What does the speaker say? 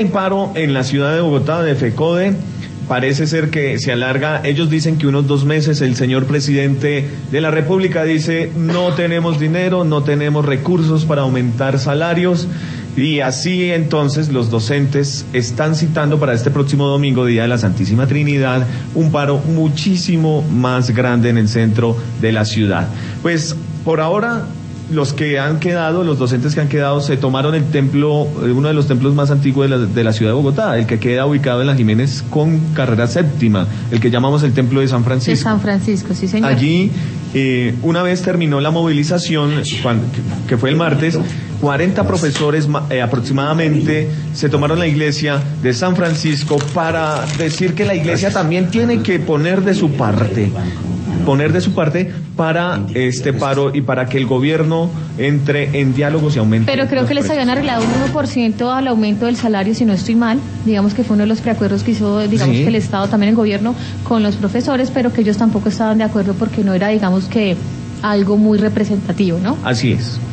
El paro en la ciudad de Bogotá de FECODE parece ser que se alarga. Ellos dicen que unos 2 meses. El señor presidente de la República dice: no tenemos dinero, no tenemos recursos para aumentar salarios. Y así entonces los docentes están citando para este próximo domingo, Día de la Santísima Trinidad, un paro muchísimo más grande en el centro de la ciudad. Pues por ahora los docentes que han quedado, se tomaron el templo, uno de los templos más antiguos de la ciudad de Bogotá, el que queda ubicado en la Jiménez con carrera séptima, el que llamamos el templo de San Francisco. De San Francisco, sí señor. Allí, una vez terminó la movilización, que fue el martes, 40 profesores aproximadamente se tomaron la iglesia de San Francisco para decir que la iglesia también tiene que poner de su parte para este paro y para que el gobierno entre en diálogos y aumente. Pero creo que les habían arreglado un 1% al aumento del salario, si no estoy mal. Digamos que fue uno de los preacuerdos que hizo, digamos, sí, que el Estado, también el gobierno, con los profesores, pero que ellos tampoco estaban de acuerdo porque no era, digamos, que algo muy representativo, ¿no? Así es.